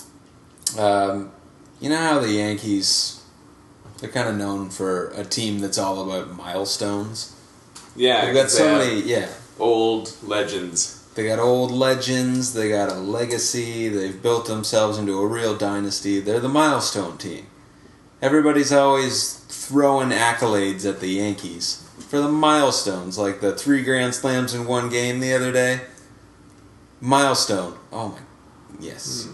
You know how the Yankees, they're kind of known for a team that's all about milestones? Yeah, They've got 'cause so they have many, yeah. old legends. They got old legends, they got a legacy, they've built themselves into a real dynasty. They're the milestone team. Everybody's always throwing accolades at the Yankees for the milestones, like the 3 Grand Slams in one game the other day. Milestone. Oh my, yes.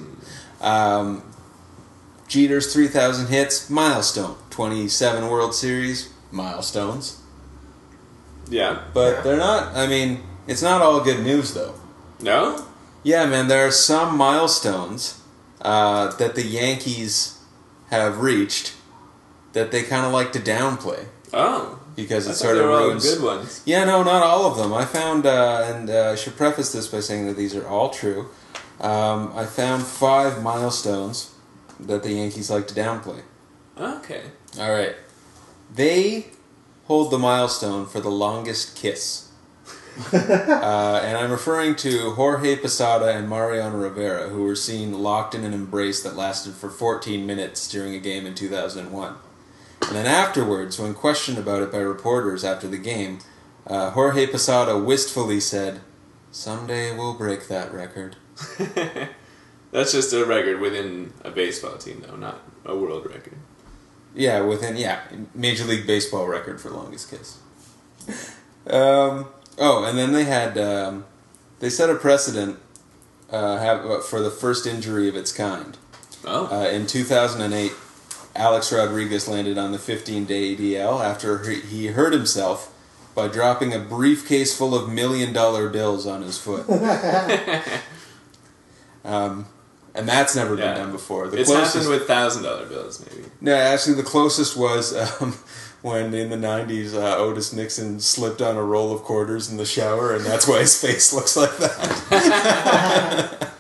Jeter's 3,000 hits, milestone. 27 World Series, milestones. Yeah. But they're not, I mean, it's not all good news though. No? Yeah, man, there are some milestones that the Yankees have reached that they kind of like to downplay Oh. because I it thought sort they of were all ruins. good ones. Yeah, no, not all of them. I found, and I should preface this by saying that these are all true. I found 5 milestones that the Yankees like to downplay. Okay. All right, they hold the milestone for the longest kiss. And I'm referring to Jorge Posada and Mariano Rivera, who were seen locked in an embrace that lasted for 14 minutes during a game in 2001. And then afterwards, when questioned about it by reporters after the game, Jorge Posada wistfully said, "Someday we'll break that record." That's just a record within a baseball team, though, not a world record. Yeah, Major League Baseball record for longest kiss. And then they had, they set a precedent for the first injury of its kind. Oh. In 2008, Alex Rodriguez landed on the 15-day ADL after he hurt himself by dropping a briefcase full of $1 million bills on his foot. And that's never been done before. It's happened with $1,000 bills, maybe. No, actually, the closest was when in the 90s, Otis Nixon slipped on a roll of quarters in the shower, and that's why his face looks like that.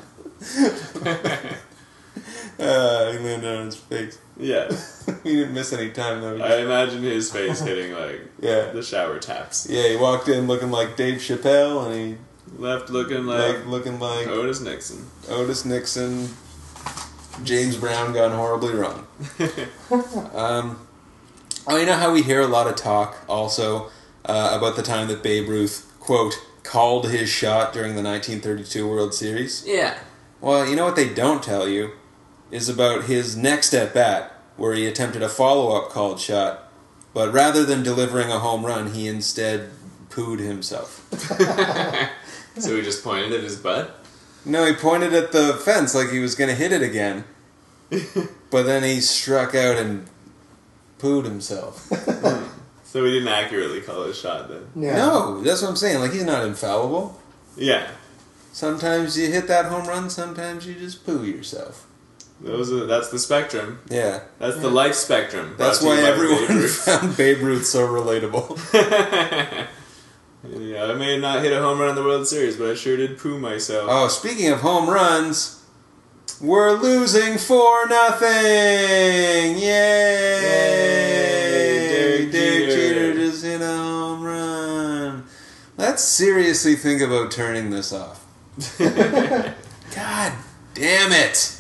He landed on his face. Yeah. He didn't miss any time, though. I imagine his face hitting, Yeah. the shower taps. Yeah, he walked in looking like Dave Chappelle, and he Left looking like looking like Otis Nixon. Otis Nixon, James Brown gone horribly wrong. You know how we hear a lot of talk also about the time that Babe Ruth, quote, called his shot during the 1932 World Series? Yeah. Well, you know what they don't tell you is about his next at-bat, where he attempted a follow-up called shot, but rather than delivering a home run, he instead pooed himself. So he just pointed at his butt? No, he pointed at the fence like he was going to hit it again. But then he struck out and pooed himself. So we didn't accurately call his shot then. Yeah. No, that's what I'm saying. Like, he's not infallible. Yeah. Sometimes you hit that home run, sometimes you just poo yourself. That's the spectrum. Yeah. That's the life spectrum. That's brought to why you by everyone Babe Ruth. found Babe Ruth so relatable. Yeah, I may not hit a home run in the World Series, but I sure did poo myself. Oh, speaking of home runs, we're losing 4-0. Yay! Derek Jeter just hit a home run. Let's seriously think about turning this off. God damn it!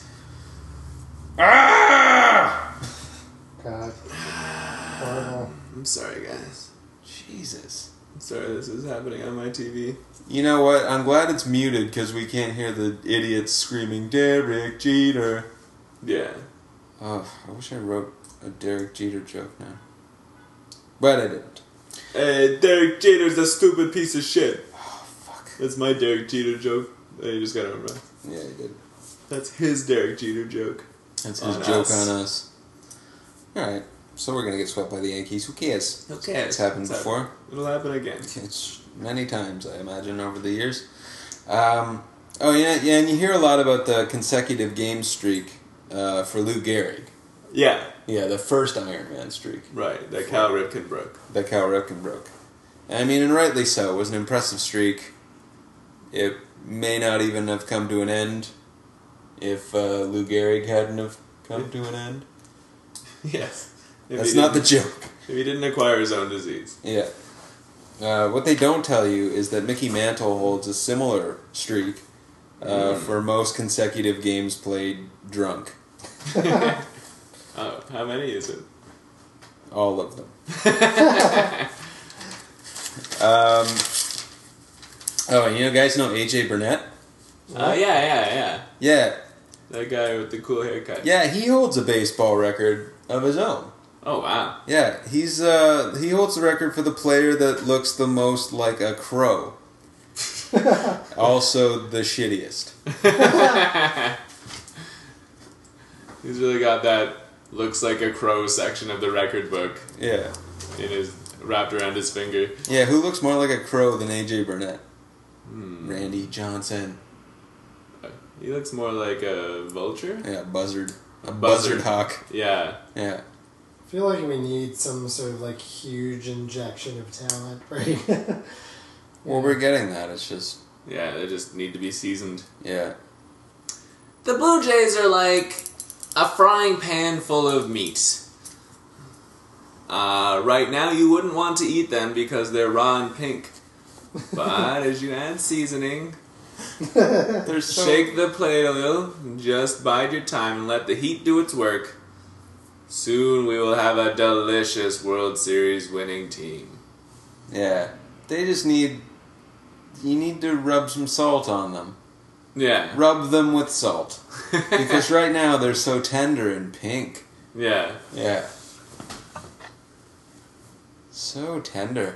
Ah! God. Horrible. I'm sorry, guys. Jesus. I'm sorry this is happening on my TV. You know what? I'm glad it's muted because we can't hear the idiots screaming, Derek Jeter. Yeah. Oh, I wish I wrote a Derek Jeter joke now. But I didn't. Hey, Derek Jeter's a stupid piece of shit. Oh, fuck. That's my Derek Jeter joke. Hey, you just gotta remember. Yeah, he did. That's his Derek Jeter joke. That's his On joke us. on us. Alright, so we're going to get swept by the Yankees. Who cares? Okay. It's happened before. It'll happen again. It's many times, I imagine, over the years. Oh, yeah, and you hear a lot about the consecutive game streak for Lou Gehrig. Yeah. Yeah, the first Iron Man streak Right. That Cal Ripken broke. that Cal Ripken broke. I mean, and rightly so. It was an impressive streak. It may not even have come to an end if Lou Gehrig hadn't have come to an end. Yes. That's not the joke. If he didn't acquire his own disease. Yeah. What they don't tell you is that Mickey Mantle holds a similar streak for most consecutive games played drunk. Oh, how many is it? All of them. You guys know AJ Burnett? Yeah. Yeah. That guy with the cool haircut. Yeah, he holds a baseball record of his own. Oh, wow. Yeah, he holds the record for the player that looks the most like a crow. Also the shittiest. He's really got that looks like a crow section of the record book Yeah. wrapped around his finger. Yeah, who looks more like a crow than AJ Burnett? Randy Johnson. He looks more like a vulture? Yeah, buzzard. A Buzzard. buzzard hawk. Yeah. Yeah. I feel like we need some sort of like huge injection of talent, right? Well, we're getting that. It's just, Yeah, they just need to be seasoned. yeah. The Blue Jays are like a frying pan full of meat. Right now you wouldn't want to eat them because they're raw and pink. But as you add seasoning, There's so... shake the plate a little, just bide your time and let the heat do its work. Soon we will have a delicious World Series winning team. Yeah. They just need... You need to rub some salt on them. Yeah. Rub them with salt. Because right now they're so tender and pink. Yeah. Yeah. So tender.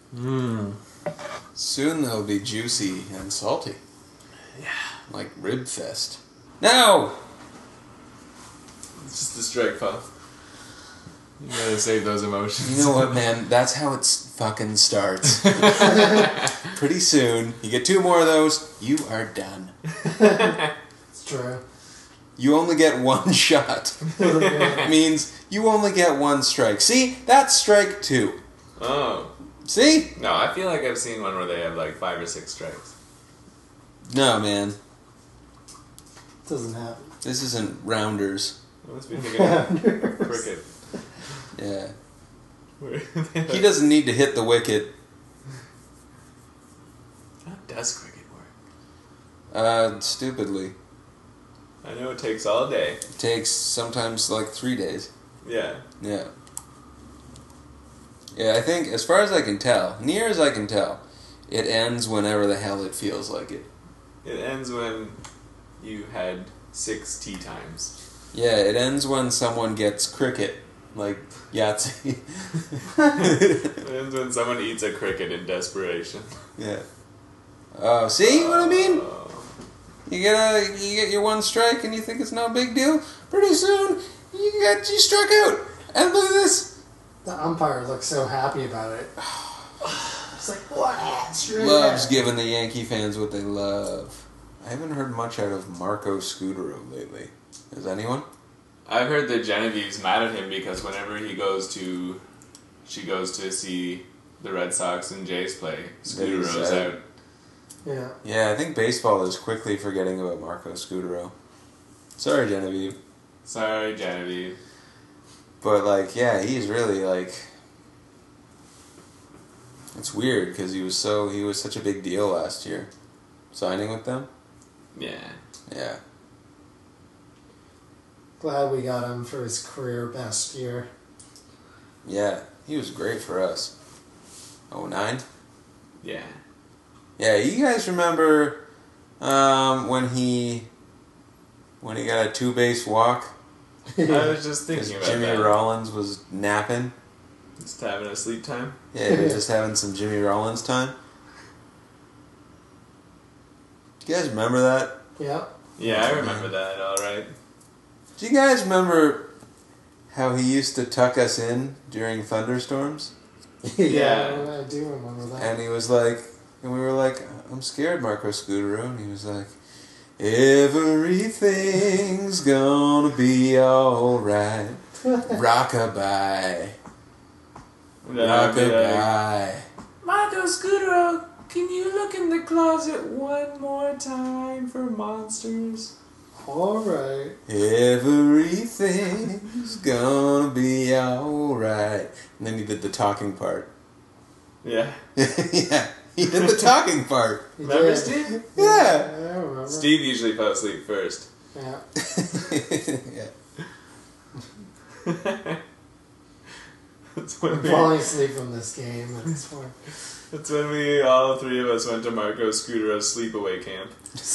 Soon they'll be juicy and salty. Yeah. Like Rib Fest. No! It's just a strike puff. You gotta save those emotions. You know what, man? That's how it fucking starts. Pretty soon, you get 2 more of those, you are done. It's true. You only get 1 shot. Means you only get 1 strike. See? That's strike 2. Oh. See? No, I feel like I've seen one where they have like 5 or 6 strikes. No, man. Doesn't happen. This isn't Rounders. I must be thinking of cricket. Yeah. Where- He doesn't need to hit the wicket. How does cricket work? Stupidly. I know it takes all day. It takes sometimes like 3 days. Yeah. Yeah. Yeah, I think, as far as I can tell, near as I can tell, it ends whenever the hell it feels like it. It ends when you had 6 tea times. Yeah, it ends when someone gets cricket, like Yahtzee. It ends when someone eats a cricket in desperation. Yeah. Oh, see what I mean? Oh. You You get your one strike and you think it's no big deal. Pretty soon, you struck out. And look at this. The umpire looks so happy about it. It's like, what? Straight Loves out. giving the Yankee fans what they love. I haven't heard much out of Marco Scudero lately. Has anyone? I've heard that Genevieve's mad at him because whenever she goes to see the Red Sox and Jays play, Scudero's out. Yeah. Yeah, I think baseball is quickly forgetting about Marco Scudero. Sorry, Genevieve. Sorry, Genevieve. But, like, yeah, he's really, like... It's weird, because he was such a big deal last year. Signing with them? Yeah. Yeah. Glad we got him for his career best year. Yeah, he was great for us. 09? Yeah. Yeah, you guys remember when he got a 2-base walk? I was just Because thinking about Jimmy that. Rollins was napping. Just having a sleep time. Yeah, he was just having some Jimmy Rollins time. Do you guys remember that? Yeah. Yeah, I remember that, alright. Do you guys remember how he used to tuck us in during thunderstorms? Yeah. I do remember that. And he was like, and we were like, I'm scared, Marco Scudero. And he was like, everything's gonna be alright. Rockabye. Rockabye. Marco Scudero, can you look in the closet one more time for monsters? Alright. Everything's gonna be alright. And then he did the talking part. Yeah. Yeah, he did the talking part. He Remember did. Steve? Yeah. I remember. Steve usually fell asleep first. Yeah. Yeah. That's when I'm we, falling asleep from this game at this point. that's when we, all three of us, went to Marco Scudero's sleepaway camp.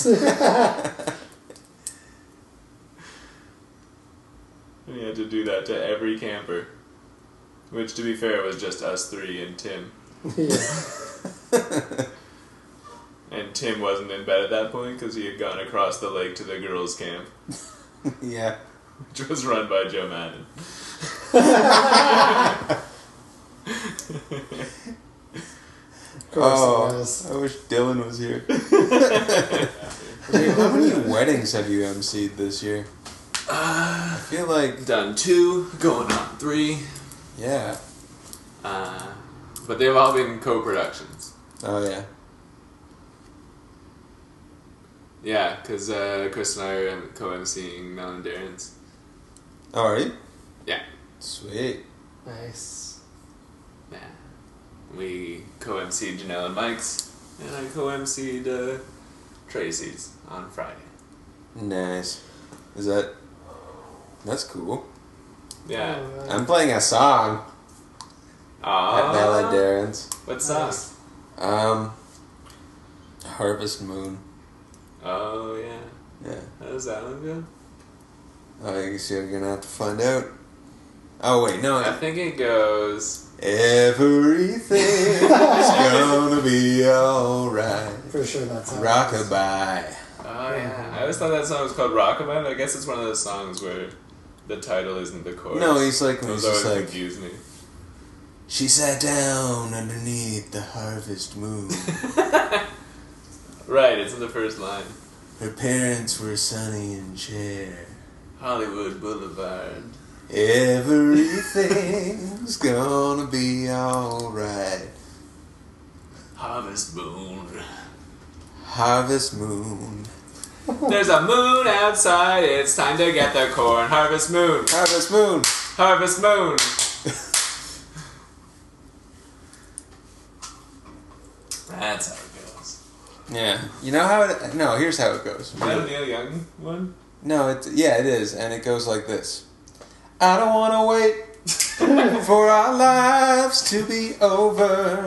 And he had to do that to every camper. Which, to be fair, was just us three and Tim. Yeah. And Tim wasn't in bed at that point because he had gone across the lake to the girls' camp, Yeah. which was run by Joe Madden. Of course Oh, it was. I wish Dylan was here. Dude, how many weddings have you emceed this year? I feel like, Done 2, going on 3. yeah. But they've all been co-productions. Oh, yeah. Yeah, because Chris and I are co-emceeing Mel and Darren's. Oh, are you? Yeah. Sweet. Nice. Yeah. We co-emceed Janelle and Mike's, and I co-emceed Tracy's on Friday. Nice. That's cool. Yeah. Alright. I'm playing a song at Mel and Darren's. What song? Nice. Harvest Moon. Oh, yeah. Yeah. How does that one go? Oh, I guess you're gonna have to find out. Oh, wait, no. I think it goes... Everything's gonna be alright. For sure that's how it is. Rockabye. Oh, yeah. I always thought that song was called Rockabye, but I guess it's one of those songs where the title isn't the chorus. No, he's like, when Those he's just always like, confuse me. she sat down underneath the harvest moon. Right, it's in the first line. Her parents were Sonny and Cher. Hollywood Boulevard. Everything's gonna be alright. Harvest Moon. Harvest Moon. There's a moon outside, it's time to get the corn. Harvest Moon. Harvest Moon. Harvest Moon. That's how it goes. Yeah. You know how it... No, here's how it goes. Is that a Neil Young one? No, it is, and it goes like this. I don't want to wait for our lives to be over.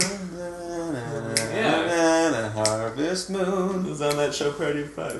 Yeah. Harvest Moon. It was on that show Party of 5.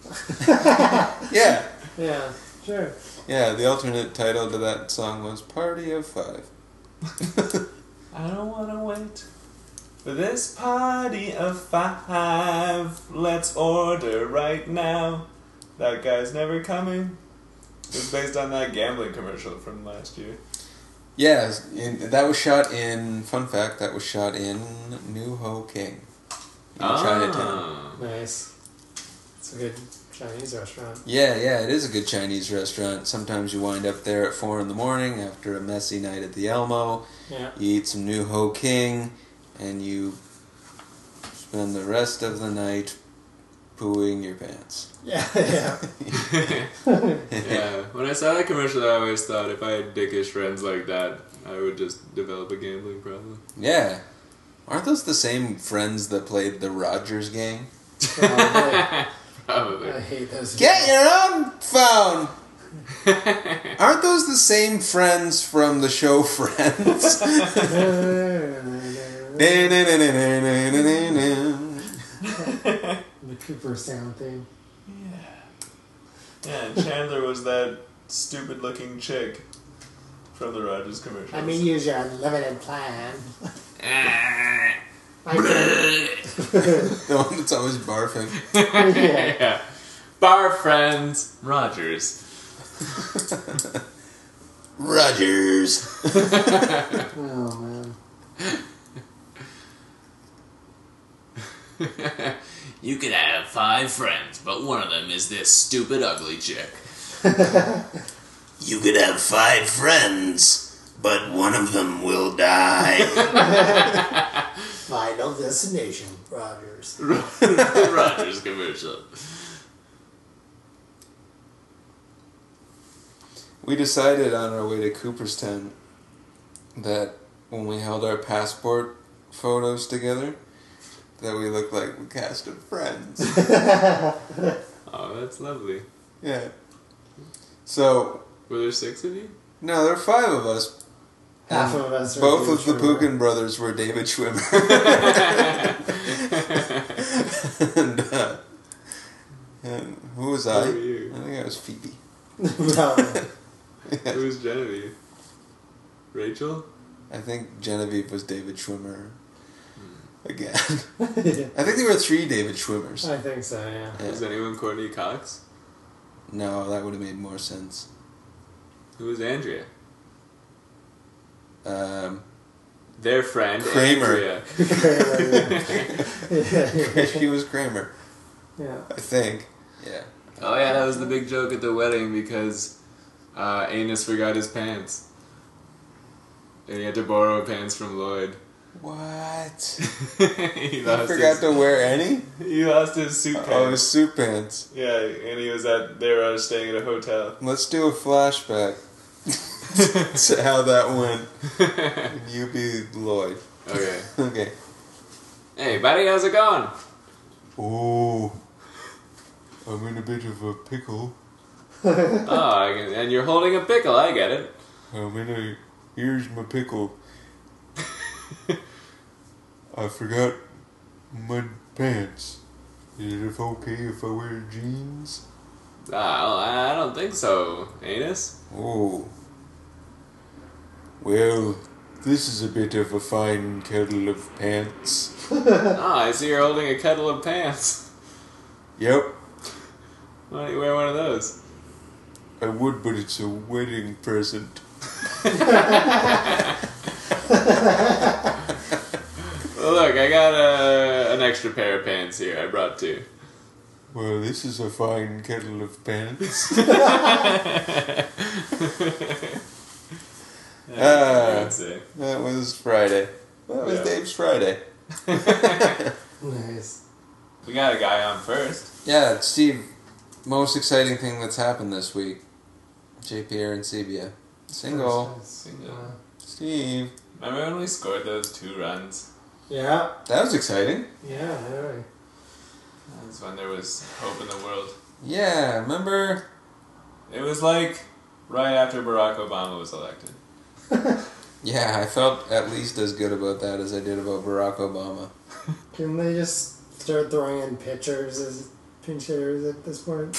Yeah. Yeah, sure. Yeah, the alternate title to that song was Party of 5. I don't want to wait For this party of 5, let's order right now. That guy's never coming. It was based on that gambling commercial from last year. Yeah, that was shot in, fun fact, that was shot in New Ho King. In Chinatown. Nice. It's a good Chinese restaurant. Yeah, it is a good Chinese restaurant. Sometimes you wind up there at 4 in the morning after a messy night at the Elmo. Yeah. You eat some New Ho King, and you spend the rest of the night pooing your pants. Yeah. Yeah, when I saw that commercial, I always thought if I had dickish friends like that, I would just develop a gambling problem. Yeah. Aren't those the same friends that played the Rogers gang? Probably. I hate those. Get your own phone! Aren't those the same friends from the show Friends? The Cooper sound thing. Yeah, and Chandler was that stupid-looking chick from the Rogers commercials. Let me use your unlimited plan. The one that's always barfing. Yeah. Bar friends, Rogers. Rogers! Oh, man. You could have 5 friends, but one of them is this stupid, ugly chick. You could have 5 friends, but one of them will die. Final destination, Rogers. Rogers commercial. We decided on our way to Cooperstown that when we held our passport photos together, that we looked like a cast of Friends. Oh, that's lovely. Yeah. So, Were there 6 of you? no, there are 5 of us. Half of us are Both David of the Schwimmer. Pukin brothers were David Schwimmer. and who was I? Who were you? I think I was Phoebe. No. Who was Genevieve? Rachel? I think Genevieve was David Schwimmer. Again. I I think there were 3 David Schwimmers. think so, yeah. Yeah. Was anyone Courtney Cox? No, that would have made more sense. Who was Andrea? Um, Their friend, Kramer. Andrea. she was Kramer, Yeah. I think. Yeah. Oh yeah, that was the big joke at the wedding because Anus forgot his pants. And he had to borrow pants from Lloyd. What? He I lost forgot to wear any? He lost his suit pants. Oh, his suit pants. Yeah, and he was they were staying at a hotel. Let's do a flashback to how that went. You be Lloyd. Okay. Okay. Hey, buddy, how's it going? Oh, I'm in a bit of a pickle. Oh, and you're holding a pickle, I get it. Here's my pickle. I forgot my pants. Is it okay if I wear jeans? I don't think so, Anus. Oh. Well, this is a bit of a fine kettle of pants. Oh, I see you're holding a kettle of pants. Yep, Why don't you wear one of those? I would, but it's a wedding present. Well, look, I got an extra pair of pants here. I brought 2. Well, this is a fine kettle of pants. That's it. That was Friday. That was Yeah. Dave's Friday. Nice. We got a guy on first. Yeah, Steve, most exciting thing that's happened this week. JP and Sebia. Single. Single. Steve. Remember when we scored those 2 runs? Yeah. That was exciting. Yeah, really. That's when there was hope in the world. Yeah, remember? It was like right after Barack Obama was elected. Yeah, I felt at least as good about that as I did about Barack Obama. Can they just start throwing in pitchers as pinch hitters at this point?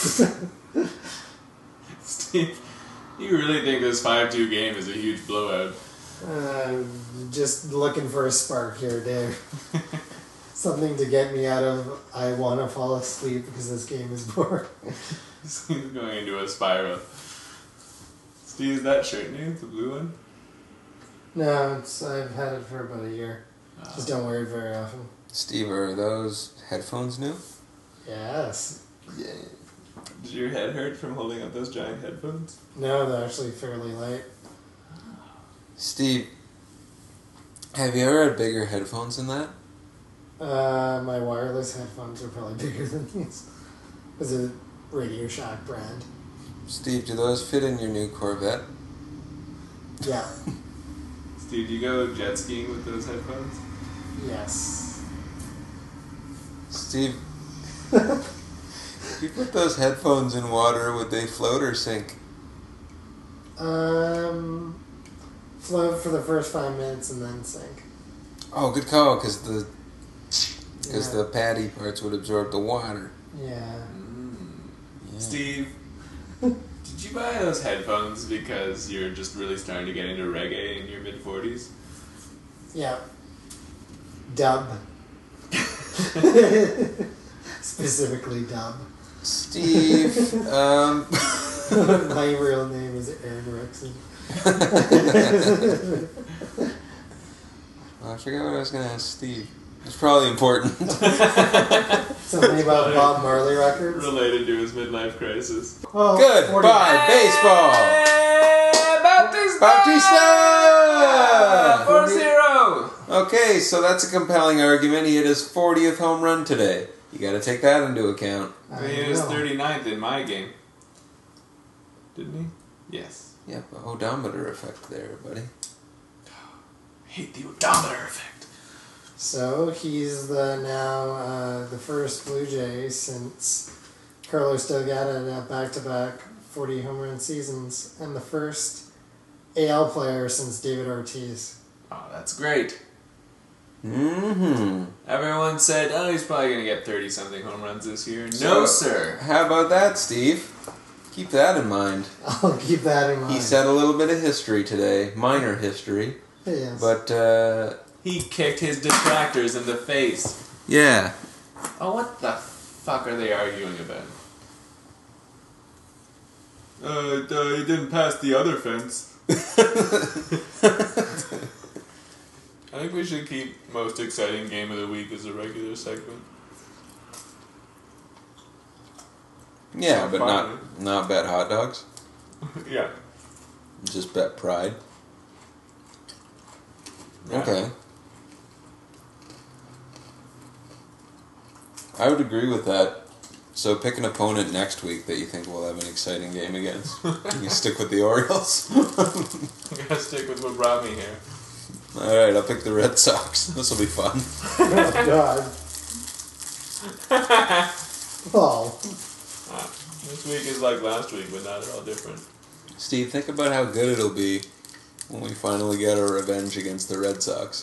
Steve, you really think this 5-2 game is a huge blowout? Just looking for a spark here, Dave. Something to get me out of I want to fall asleep because this game is boring. He's going into a spiral. Steve, is that shirt new? The blue one? No, I've had it for about a year. Just don't wear it very often. Steve, are those headphones new? Yes. Yeah. Did your head hurt from holding up those giant headphones? No, they're actually fairly light. Steve, have you ever had bigger headphones than that? My wireless headphones are probably bigger than these. It's a Radio Shack brand. Steve, do those fit in your new Corvette? Yeah. Steve, do you go jet skiing with those headphones? Yes. Steve, if you put those headphones in water, would they float or sink? Float for the first 5 minutes and then sink. Oh, good call, because the Yeah. patty parts would absorb the water. Yeah. Yeah. Steve, did you buy those headphones because you're just really starting to get into reggae in your mid-40s? Yeah. Dub. Specifically dub. Steve, My real name is Aaron Rickson. I forgot what I was going to ask Steve. It's probably important. Something about Bob Marley records. Related to his midlife crisis. Oh, Goodbye, baseball! Bautista! 4-0! Okay, so that's a compelling argument. He hit his 40th home run today. You got to take that into account. I He hit his know. 39th in my game. Didn't he? Yes. Yep, odometer effect there, buddy. I hate the odometer effect. So he's the first Blue Jay since Carlos Delgado to have back-to-back 40 home run seasons, and the first AL player since David Ortiz. Oh, that's great. Mm-hmm. Everyone said, oh, he's probably going to get 30-something home runs this year. No, So, sir. How about that, Steve? Keep that in mind. I'll keep that in mind. He said a little bit of history today, minor history, Yes. but He kicked his detractors in the face. yeah. Oh, what the fuck are they arguing about? He didn't pass the other fence. I think we should keep most exciting game of the week as a regular segment. Yeah, So but fine. not bet hot dogs. Yeah. Just bet pride. Yeah. Okay. I would agree with that. So pick an opponent next week that you think will have an exciting game against. You stick with the Orioles. I'm gonna stick with what brought me here. All right, I'll pick the Red Sox. This will be fun. Oh, God. Oh. This week is like last week, but now they're all different. Steve, think about how good it'll be when we finally get our revenge against the Red Sox.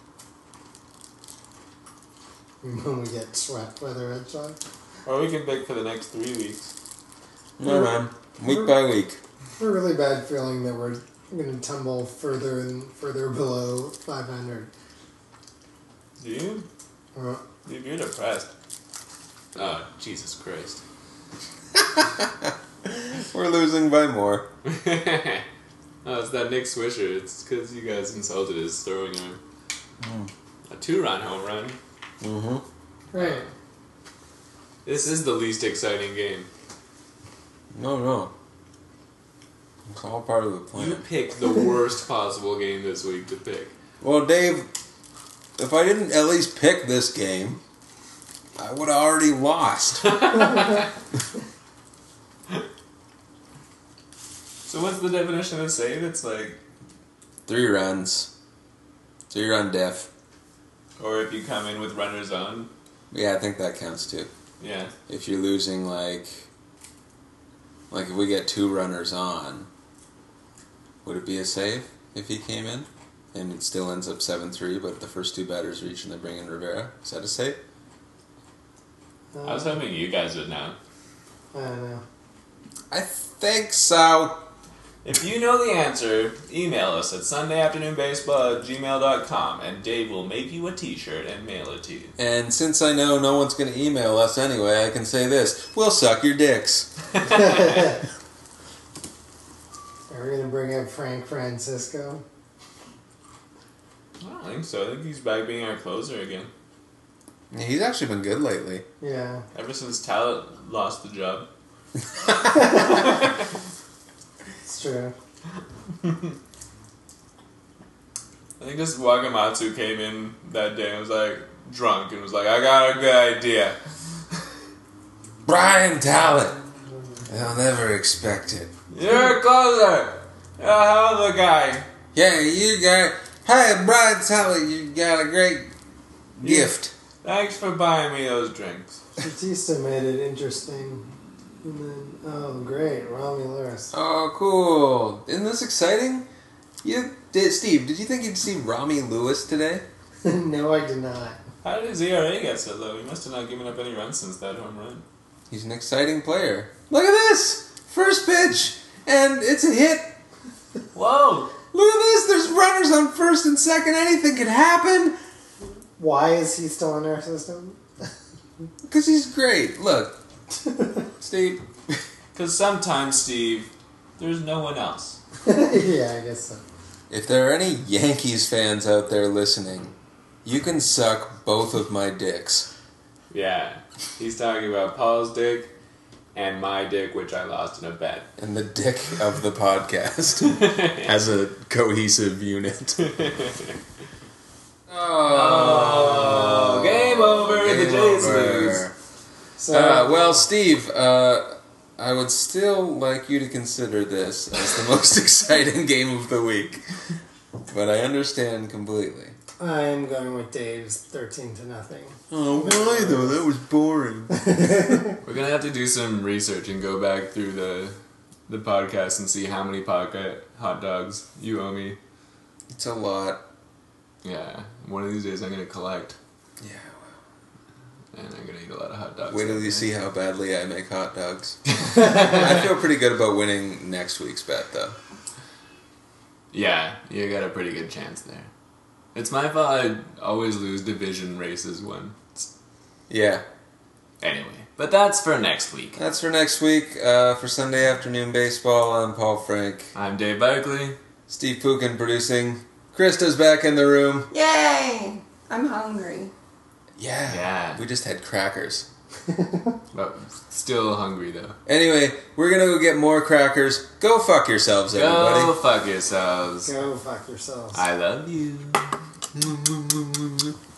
When we get swept by the Red Sox. Or we can pick for the next 3 weeks. No, man. Week by week. I have a really bad feeling that we're going to tumble further and further below 500. Do you? Uh, You're depressed. Oh, Jesus Christ. We're losing by more. Oh, it's that Nick Swisher. It's because you guys insulted his throwing arm. A 2-run home run. Mm-hmm. right. This is the least exciting game. No. It's all part of the plan. You picked the worst possible game this week to pick. Well, Dave, if I didn't at least pick this game, I would have already lost. So what's the definition of a save? It's like... 3 runs. 3-run def. Or if you come in with runners on. Yeah, I think that counts too. Yeah. If you're losing, like if we get 2 runners on, would it be a save if he came in? And it still ends up 7-3, but the first 2 batters reach and they bring in Rivera. Is that a save? I was hoping you guys would know. I don't know. I think so. If you know the answer, email us at sundayafternoonbaseball@gmail.com and Dave will make you a t-shirt and mail it to you. And since I know no one's going to email us anyway, I can say this. We'll suck your dicks. Are we going to bring up Frank Francisco? I don't think so. I think he's back being our closer again. He's actually been good lately. Yeah. Ever since Talent lost the job. It's true. I think this Wakamatsu came in that day and was like drunk and was like, I got a good idea. Brian Talent. They'll never expect it. You're a closer. You're a hell of a guy. Yeah, you got... Hey, Brian Talent, you got a great gift. Thanks for buying me those drinks. Batista made it interesting. And then, oh, great, Rami Lewis. Oh, cool. Isn't this exciting? Steve, did you think you'd see Rami Lewis today? No, I did not. How did his ERA get so low? He must have not given up any runs since that home run. He's an exciting player. Look at this! First pitch, and it's a hit. Whoa! Look at this! There's runners on first and second. Anything can happen. Why is he still in our system? Because he's great. Look. Steve. Because sometimes, Steve, there's no one else. Yeah, I guess so. If there are any Yankees fans out there listening, you can suck both of my dicks. Yeah. He's talking about Paul's dick and my dick, which I lost in a bet. And the dick of the podcast as a cohesive unit. Oh, game over. The Jays lose. So, Well, Steve, I would still like you to consider this as the most exciting game of the week. But I understand completely. I'm going with Dave's 13-0. Oh, why though? That was boring. We're going to have to do some research and go back through the podcast and see how many pocket hot dogs you owe me. It's a lot. Yeah. One of these days I'm going to collect. Yeah. And I'm going to eat a lot of hot dogs. Wait till you see how badly I make hot dogs. I feel pretty good about winning next week's bet, though. Yeah, you got a pretty good chance there. It's my fault I always lose division races once. Yeah. Anyway, but that's for next week. That's for next week. For Sunday Afternoon Baseball, I'm Paul Frank. I'm Dave Barkley. Steve Pukin producing. Krista's back in the room. Yay! I'm hungry. Yeah. We just had crackers. But still hungry, though. Anyway, we're going to go get more crackers. Go fuck yourselves, everybody. Go fuck yourselves. Go fuck yourselves. I love you.